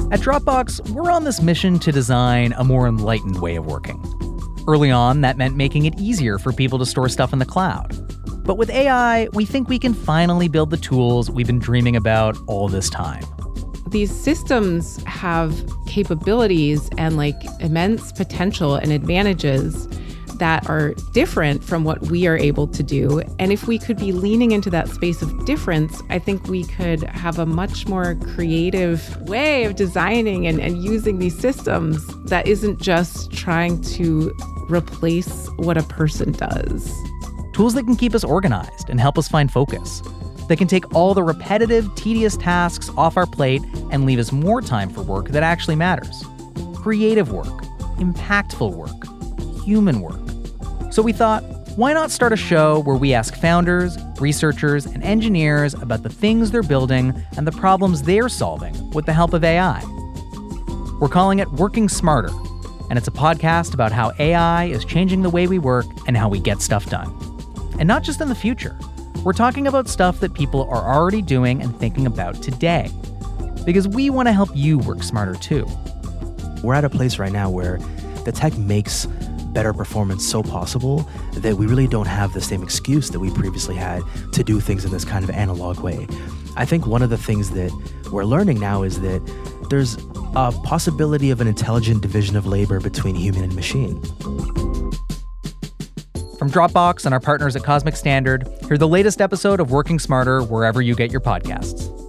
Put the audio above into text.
At Dropbox, we're on this mission to design a more enlightened way of working. Early on, that meant making it easier for people to store stuff in the cloud. But with AI, we think we can finally build the tools we've been dreaming about all this time. These systems have capabilities and immense potential and advantages that are different from what we are able to do. And if we could be leaning into that space of difference, I think we could have a much more creative way of designing and using these systems that isn't just trying to replace what a person does. Tools that can keep us organized and help us find focus. They can take all the repetitive, tedious tasks off our plate and leave us more time for work that actually matters. Creative work, impactful work, human work. So we thought, why not start a show where we ask founders, researchers, and engineers about the things they're building and the problems they're solving with the help of AI. We're calling it Working Smarter, and it's a podcast about how AI is changing the way we work and how we get stuff done. And not just in the future. We're talking about stuff that people are already doing and thinking about today. Because we want to help you work smarter too. We're at a place right now where the tech makes better performance so possible that we really don't have the same excuse that we previously had to do things in this kind of analog way. I think one of the things that we're learning now is that there's a possibility of an intelligent division of labor between human and machine. From Dropbox and our partners at Cosmic Standard, hear the latest episode of Working Smarter wherever you get your podcasts.